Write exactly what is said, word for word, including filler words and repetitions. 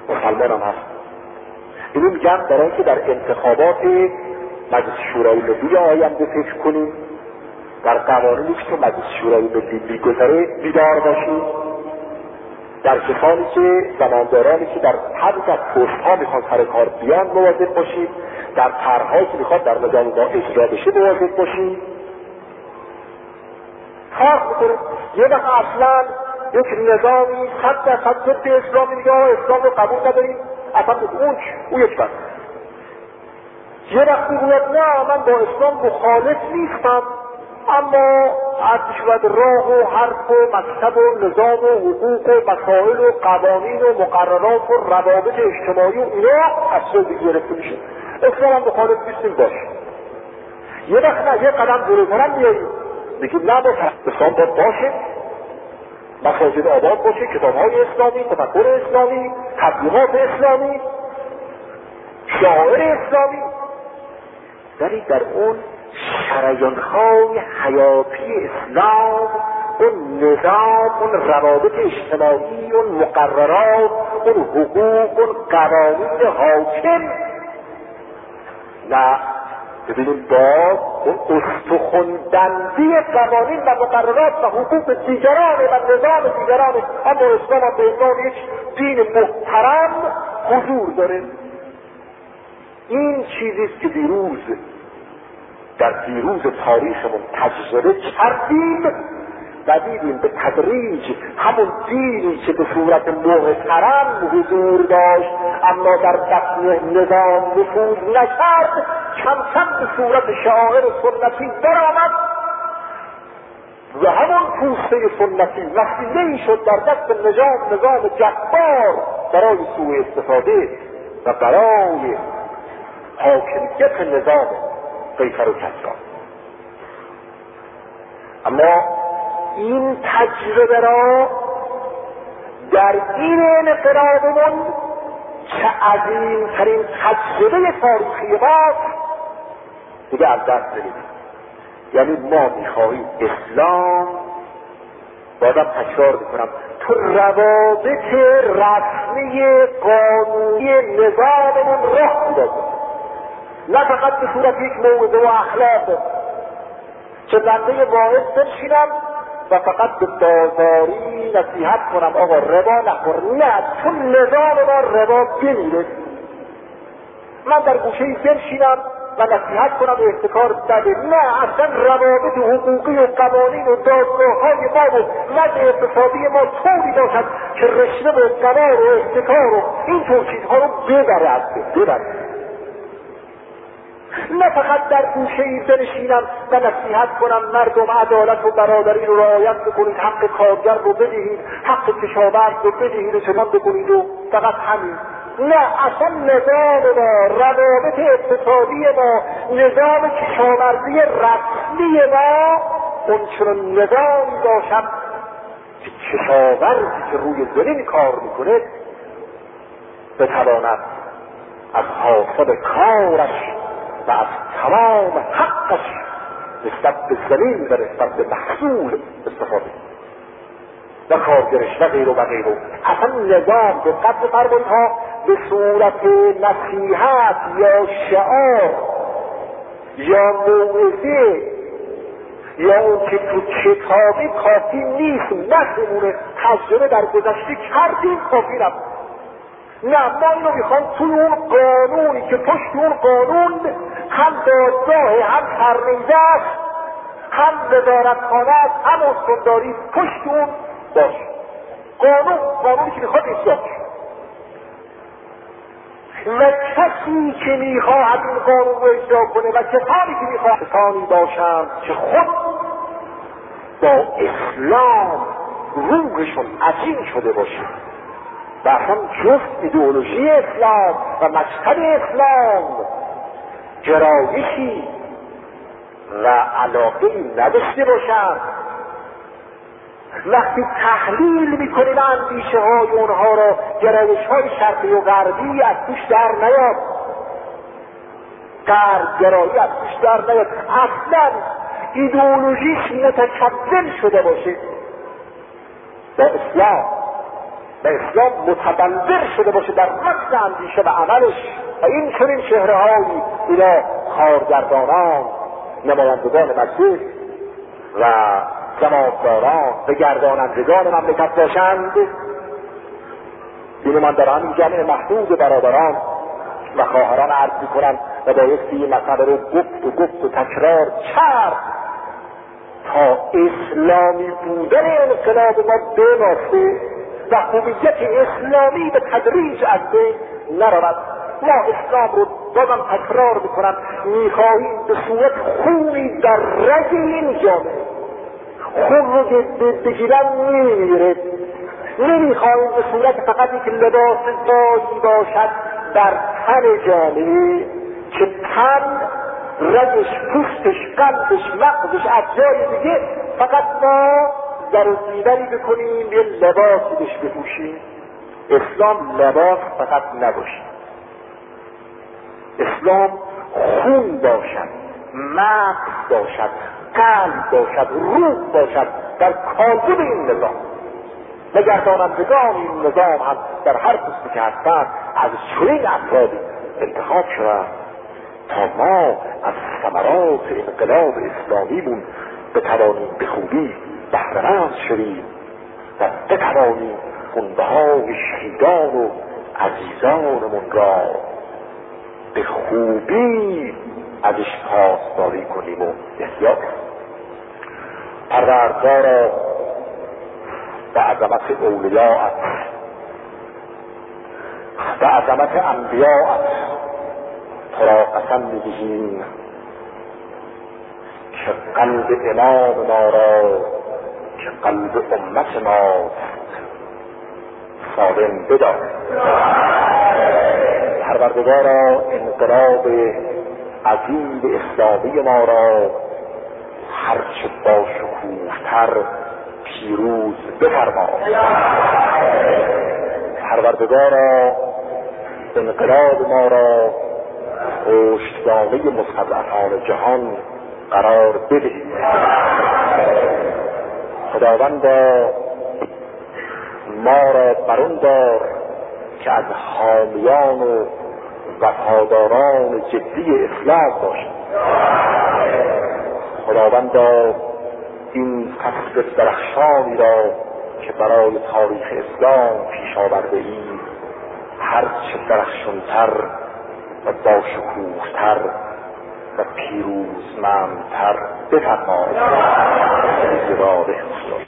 مسلمان هم هست. اینو میگم برای اینکه در انتخابات مجلس شورای ملی آینده فکر کنیم، در قوانینی که مجلس شورای ملی میگذاره بیدار باشیم، در کسانی که زماندارانی که در حد از پست‌ها میخوان سر کار بیان مواظب باشیم، در طرح‌هایی که میخواد در نظام ما اجرا بشه مواظب باشیم. فرق میکنه. یه وقت اصلا یک نظامی صد درصد ضد اسلامی میگه اسلام رو قبول نداریم، اصلا اون اون یک وقت. یه وقت میگوید نه من با اسلام مخالف نیستم، اما از شود راه و حرف و مکتب و نظام و حقوق و مسائل و قوانین و مقررات و روابط اجتماعی و اینا از سوی گرفته میشه. اسلام هم مخالف نیستیم باشه. یه وقت نه، یه قدم جلوتر میاییم میگیم نه با اسلام باید باشه، مساجد آباد باشه، کتاب‌های اسلامی، تفکر اسلامی، تبلیغات اسلامی، شعائر اسلامی، ولی در اون شریان‌های حیاتی اسلام، اون نظام، اون روابط اجتماعی، اون مقررات، اون حقوق، اون قوانین حاکم، نه ببینیم باز اون استخوندندی قوانین و مقررات و حقوق دیگران و نظام دیگران اما اسلام هم به عنوان یک دین محترم حضور داره. این چیزیست که دیروز در دیروز تاریخمون تجربه کردیم و دیدیم به تدریج همون دینی که به صورت محترم حضور داشت اما در بطن نظام نفوذ نکرد کم کم به صورت شعائر سنتی درآمد و همون پوسته سنتی وسیله ای شد در دست نظام نظام جبار برای سوء استفاده و برای حاکمیت نظام قیصر و کسرا. اما این تجربه را در این انقلابمون که عظیمترین تجربه تاریخی ماست دیگه از دست بدیم. یعنی ما میخواهیم اسلام، بازم تکرار میکنم، تو روابط رسمی قانونی نظاممون راه بدازیم، نه فقط به صورت یک موعظه و اخلاق که بنده واعظ بنشینم و فقط به بازاری نصیحت کنم آقا ربا نخور. نه، چون نظام ما ربا بمیره. من در گوشه‌ای بنشینم و نصیحت کنم احتکار بده. نه، اصلا روابط حقوقی و قوانین و دادگاه‌های ما و وضع اقتصادی ما طوری باشد که رشوه و قمار و احتکار و این طور چیزها رو ببره از بین ببره. نه فقط در گوشه‌ای بنشینم و نصیحت کنم مردم عدالت و برادری رو رعایت بکنید، حق کارگر رو بدهید، حق کشاورز رو بدهید و چنان بکنید و فقط همین. نه، اصلا نظام ما، روابط اقتصادی ما، نظام کشاورزی رسمی ما اون چنان نظامی باشد که کشاورزی که روی زمین کار میکنه بتواند از حاصل کارش و از تمام حقش نسبت به زمین و نسبت به محصول استفاده و کارگرش و غیره و غیره. اصلا نظام دقت بفرمایید ها به صورت نصیحت یا شعار یا موعظه یا اون که تو کتابی کافی نیست. نخمونه تجربه در گذشته کردیم کافی نبود. نه، ما اینو میخوام توی اون قانونی که پشت اون قانون هم دادگاه هم سرنیزه است هم وزارتخانه است هم استانداری پشت اون باشه. قانون قانونی که میخواد اصلاح و کسی که میخواهد این قانون رو اجرا کنه و کسانی که میخواهد کسانی باشند که خود با اسلام روحشون عجین شده باشه و اصلا جفت ایدئولوژی اسلام و مکتب اسلام گرایشی و علاقه‌ای نداشته باشند. وقتی تحلیل میکنیم اندیشه های اونها را، گرایش های شرقی و غربی از توش در نیاد، غرب گرایی از توش در نیاد، اصلا ایدئولوژیش متکون شده باشه با اسلام و اسلام متبلور شده باشه در متن اندیشه و عملش و این چنین چهره‌هایی اینا کارگردانان، نمایندگان مجلس و جماعتداران و گردانندگان مملکت باشند. اینو من در همین جمع محدود برادران و خواهران عرض می‌کنم و بایستی این مسئله رو گفت و گفت و تکرار کرد تا اسلامی بودن انقلاب ما بناسه و هویت اسلامی به تدریج از بین نرود. ما اسلام رو بازم تکرار میکنم میخواهیم به صورت خونی در رگ این جامعه، خون رو بگیرن نمیره، نمیخواهیم به صورت فقط یک لباس زایی باشد در تن جامعه که تن، رگش، پوستش، قلبش، مغزش، اجزای دیگه فقط ما در و دیدنی بکنیم یه لباسی بهش بپوشیم. اسلام لباس فقط نباشد، اسلام خون باشد، مغز باشد، قلب باشد، روح باشد در کاذب این نظام و گردانندگان این نظام هم در هر قسمی که هستند از چنین افرادی انتخاب شود تا ما از ثمرات انقلاب اسلامیمون بتوانیم به خوبی بهره‌مند شویم و بتوانیم خونبهای شهیدان و عزیزانمون را به خوبی ازش پاسداری کنیم و احیا کنیم. پروردگارا به عظمت اولیاءت، به عظمت انبیاءت تو را قسم می‌دهیم که قلب امام ما را که قلب امت ما سالم بدار. پروردگارا انقلاب عظیم اسلامی ما را هرچه با شکوه‌تر پیروز بفرما. پروردگارا انقلاب ما را پشتوانه مستضعفان جهان قرار بده. خداوندا ما را برون دار که از حامیان و وفاداران جدی اسلام باشیم. خداوندا این فصل درخشانی را که برای تاریخ اسلام پیش آورده ای هرچه درخشانتر و با شکوه‌تر و پیروزمندتر بفرمای.